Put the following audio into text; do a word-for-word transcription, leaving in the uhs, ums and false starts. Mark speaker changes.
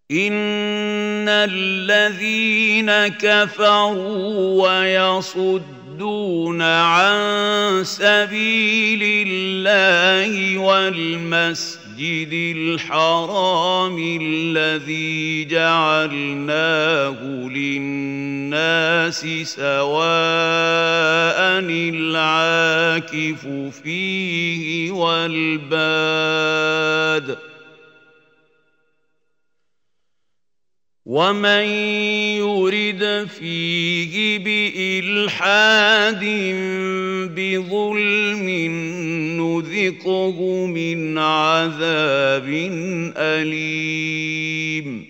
Speaker 1: إن الذين كفروا ويصدون عن سبيل الله والمسجد الحرام الذي جعلناه للناس سواء العاكف فيه والباد ومن يرد فيه بإلحاد بظلم نذقه من عذاب أليم